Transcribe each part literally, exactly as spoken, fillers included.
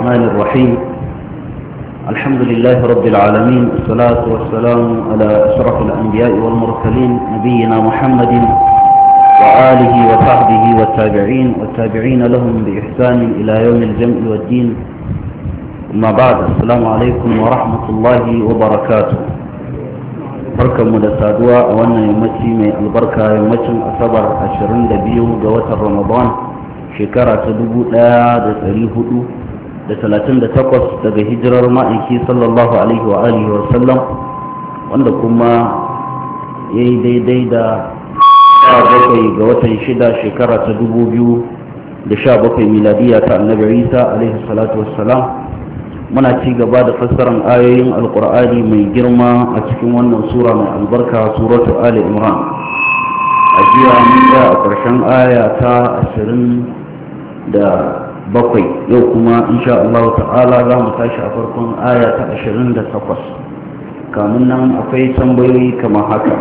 الرحمن الرحيم. الحمد لله رب العالمين، والصلاة والسلام على أشرف الأنبياء والمرسلين نبينا محمد وآله وصحبه والتابعين والتابعين لهم بإحسان إلى يوم الجمع والدين. أما بعد، السلام عليكم ورحمة الله وبركاته. barkanmu da saduwa a wannan yammaci mai albarka, yammacin asabar ashirin da biyu ga watan ramadan shekara ta dubu ɗaya da ɗari hudu da talatin da takwas daga hijirar ma'aiki sallallahu alaihi wa alihi wa sallam, wanda kuma ya yi daidai da sha bakwai ga watan shida shekara ta dubu biyu da sha bakwai miladiya ta annabi isa alaihi salatu wassalam. muna ci gaba da fassarar ayoyin alkur'ani mai girma a cikin wannan sura mai albarka, suratu ali imran. a jiya mun tsaya a ƙarshen aya ta ashirin da bakwai, yau kuma insha Allah ta'ala za mu tashi a farkon aya ta ashirin da takwas. kamun nan akwai tambayoyi kamar haka.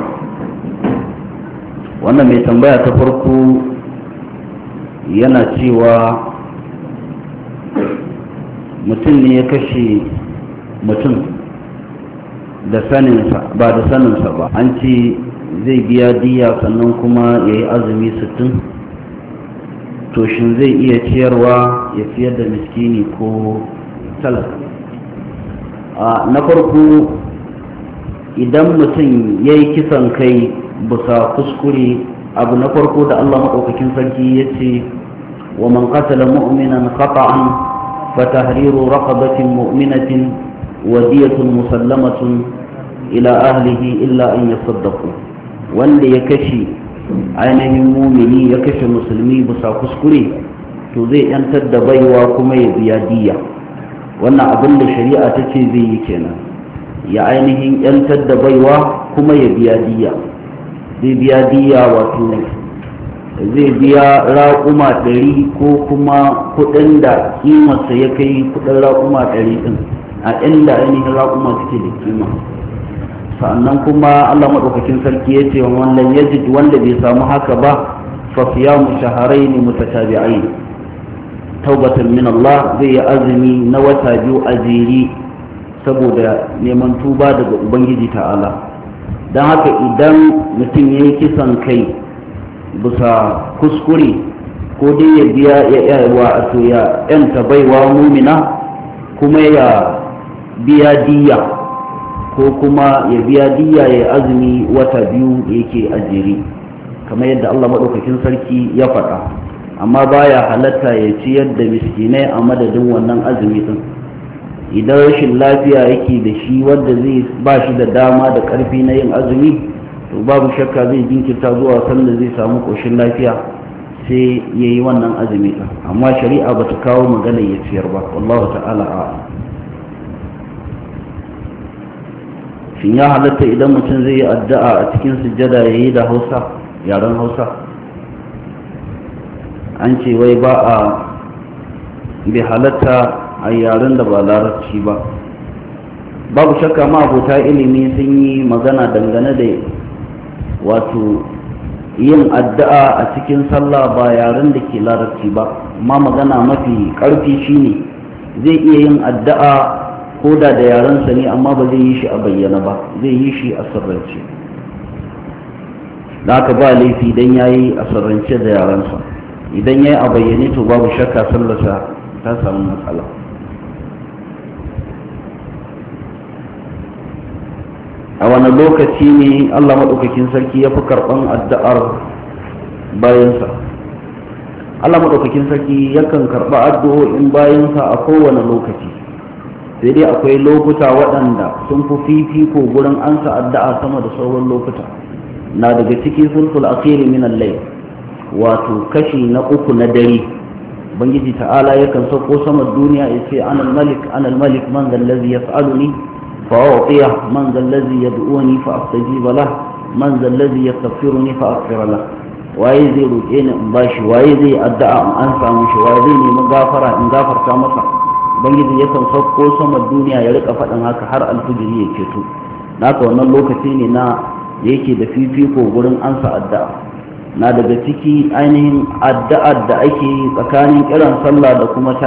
wannan mai tambaya ta farko yana cewa mutum ne ya kashe mutum da saninsa ba da saninsa ba, an ce zai biya diya sannan kuma ya yi azumi sittin. to shin zai iya ciyarwa ya ciyar da miskini ko talaka? na farko, idan mutum ya yi kisan kai bisa kuskure, abu na farko da Allah maɗaukakin sarki ya ce wa man qatala mu'minan khata'an فتحرير رقبة مؤمنة ودية مسلمة إلى أهله إلا أن يصدقوا. wanda ya kashe ainihin mumini ya kashe musulmi bisa kuskure, to zai yantar da baiwa kuma ya biya diya. wannan abin da shari'a ta ce zai yi kenan, ya ainihin yantar da baiwa kuma ya biya diya. zai biya diya wato zai biya raƙuma ɗari ko kuma kuɗin da kimarsa ya kai kuɗin raƙuma ɗari ɗin a inda ainihin raƙuma suke da kima. sannan kuma Allah maɗaukakin sarki ya ce wa wannan yajid wanda bai samu haka ba, fa siyamu shahrayn mutatabi'ain taubatan min Allah, zai yi azumi na wata biyu a jere saboda neman tuba daga ubangiji ta'ala. don haka idan mutum ya yi kisan kai bisa kuskure, ko dai ya biya ya yawa a to ya yanta baiwa mumina, kuma ya biya diya, ko kuma ya biya diya ya azumi wata biyu da yake ajere kamar yadda Allah maɗaukakin sarki ya faɗa. amma baya halatta ya ciyar da miskinai a madadin wannan azumi din. idan rashin lafiya yake da shi wanda zai ba shi da dama da ƙarfi na yin azumi, to babu shakka zai jinkirta zuwa sanda zai samu ƙoshin lafiya sai ya yi wannan azumi ɗin. amma shari'a ba ta kawo magana ya ciyar ba, wallahu ta'ala a. shin ya halatta idan mutum zai yi addu'a a cikin sujjada ya yi da hausa, yaren hausa? an ce wai ba a bai halatta a yaren da ba larabci ba. babu shakka ma abota ilimi sun yi magana dangane da wato yin addu'a a cikin sallah ba yaren da ke larabci ba. amma magana mafi ƙarfi shine zai iya yin addu'a ko da da yarensa ne, amma ba zai yi shi a bayyana ba, zai yi shi a sirrance. da haka ba laifi idan ya yi a sirrance da yarensa. idan ya yi a bayyane, to babu shakka sallarsa ta samu matsala. a wani lokaci ne Allah maɗaukakin sarki ya fi karɓan addu'ar bayansa? Allah maɗaukakin sarki yakan karɓa addu'o'in bayansa a kowane lokaci, sai dai akwai lokuta waɗanda sun fi fifiko gurin ansa addu'a sama da sauran lokuta. na daga ciki sulhul akhiri min al-layl, wato kashi na uku na dare. ubangiji ta'ala yakan sauko sama duniya ya ce anal malik anal malik man zal ladhi yas'aluni فأعطيه من ذا الذي يدعوني فأستجيب له من ذا الذي يستغفرني فأغفر له. waye zai roƙe ni in bashi, waye zai addu'a in an samu shi, waye zai nemi gafara in gafarta masa. ubangiji yakan sauko sama duniya ya rika faɗin haka har alfijiri ya ceto. naka wannan lokaci ne na yake da fifiko gurin ansa addu'a. na daga ciki ainihin addu'ar da ake yi tsakanin kiran sallah da kuma